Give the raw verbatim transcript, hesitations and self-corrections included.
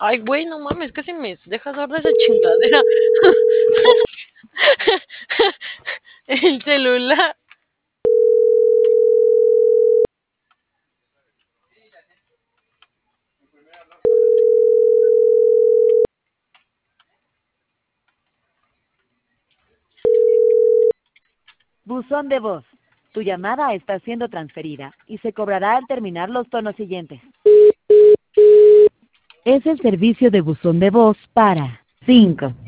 Ay, güey, no mames, casi me dejas hablar de esa chingadera. El celular. Buzón de voz. Tu llamada está siendo transferida y se cobrará al terminar los tonos siguientes. Es el servicio de buzón de voz para cinco